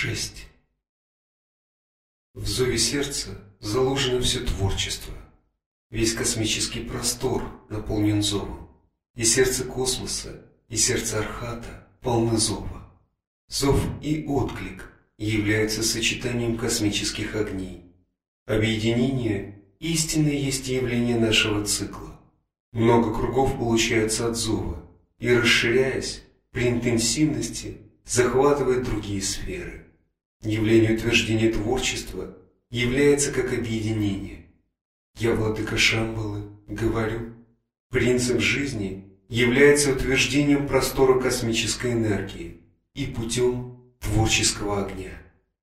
6. В зове сердца заложено все творчество. Весь космический простор наполнен зовом. И сердце космоса, и сердце Архата полны зова. Зов и отклик являются сочетанием космических огней. Объединение истинно есть явление нашего цикла. Много кругов получается от зова, и, расширяясь, при интенсивности захватывает другие сферы. Явление утверждения творчества является как объединение. Я, владыка Шамбалы, говорю, принцип жизни является утверждением простора космической энергии и путем творческого огня.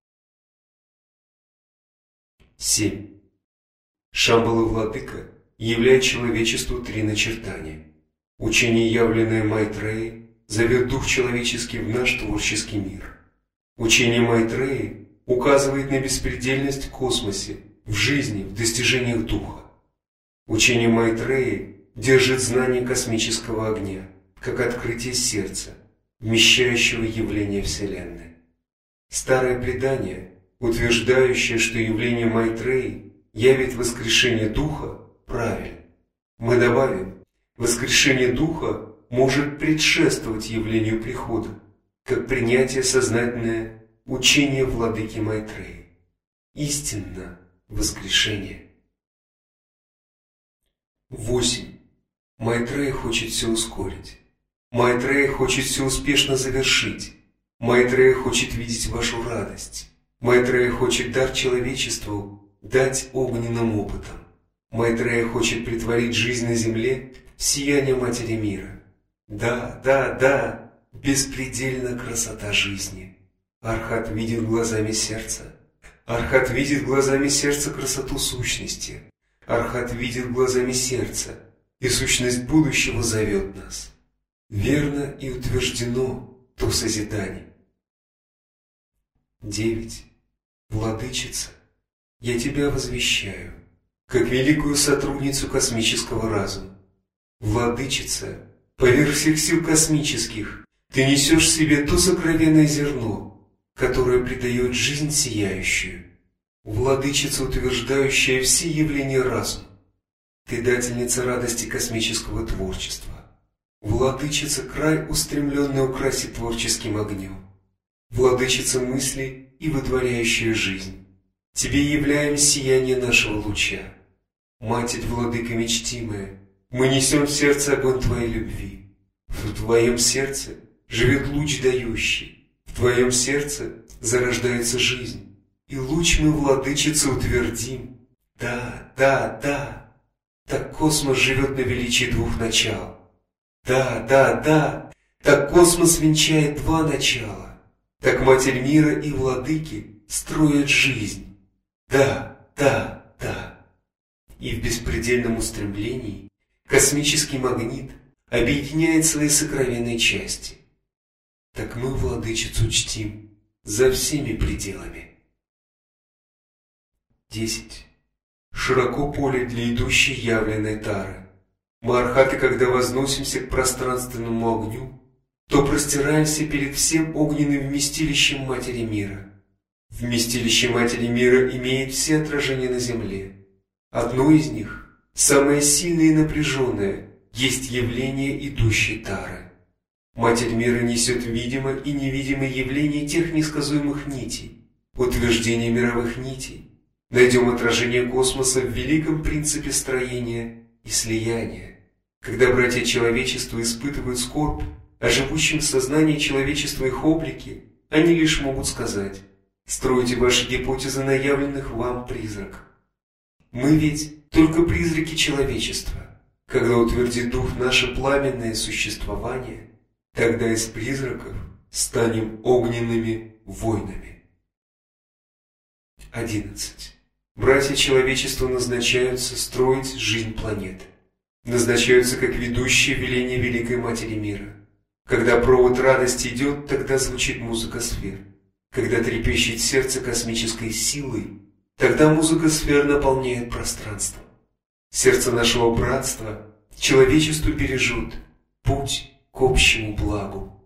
7. Шамбала Владыка являет человечеству 3 начертания. Учение, явленное Майтреей, зовет дух человеческий в наш творческий мир. Учение Майтреи указывает на беспредельность в космосе, в жизни, в достижениях духа. Учение Майтреи держит знание космического огня, как открытие сердца, вмещающего явление Вселенной. Старое предание, утверждающее, что явление Майтреи явит воскрешение духа, правильно. Мы добавим, воскрешение духа может предшествовать явлению прихода, как принятие сознательное учение владыки Майтреи. Истинно воскрешение. 8. Майтрея хочет все ускорить. Майтрея хочет все успешно завершить. Майтрея хочет видеть вашу радость. Майтрея хочет дар человечеству дать огненным опытом. Майтрея хочет претворить жизнь на земле в сияние Матери Мира. Да, беспредельна красота жизни. Архат видит глазами сердца. Архат видит глазами сердца красоту сущности. Архат видит глазами сердца, и сущность будущего зовет нас. Верно и утверждено то созидание. 9. Владычица, я тебя возвещаю, как великую сотрудницу космического разума. Владычица, поверх всех сил космических, ты несешь в себе то сокровенное зерно, которое придает жизнь сияющую. Владычица, утверждающая все явления разума. Ты дательница радости космического творчества. Владычица, край устремленный украсить творческим огнем. Владычица мысли и вытворяющая жизнь. Тебе являем сияние нашего луча. Матерь, владыка мечтимая, мы несем в сердце огонь Твоей любви. В Твоем сердце живет луч дающий. В Твоем сердце зарождается жизнь. И луч мы, владычица, утвердим. Да. Так космос живет на величии 2 начал. Да. Так космос венчает 2 начала. Так Матерь Мира и Владыки строят жизнь. Да. И в беспредельном устремлении космический магнит объединяет свои сокровенные части. Так мы владычицу чтим за всеми пределами. 10. Широко поле для идущей явленной тары. Мы, архаты, когда возносимся к пространственному огню, то простираемся перед всем огненным вместилищем Матери Мира. Вместилище Матери Мира имеет все отражения на земле. Одно из них, самое сильное и напряженное, есть явление идущей тары. Матерь Мира несет видимо и невидимое явление тех несказуемых нитей, утверждение мировых нитей. Найдем отражение космоса в великом принципе строения и слияния. Когда братья человечества испытывают скорбь о живущем сознании человечества их облике, они лишь могут сказать: «Стройте ваши гипотезы на явленных вам призраках». Мы ведь только призраки человечества. Когда утвердит дух наше пламенное существование, тогда из призраков станем огненными воинами. 11. Братья человечества назначаются строить жизнь планеты. Назначаются как ведущие веления Великой Матери Мира. Когда провод радости идет, тогда звучит музыка сфер. Когда трепещет сердце космической силой, тогда музыка сфер наполняет пространство. Сердце нашего братства человечеству бережет путь к общему благу.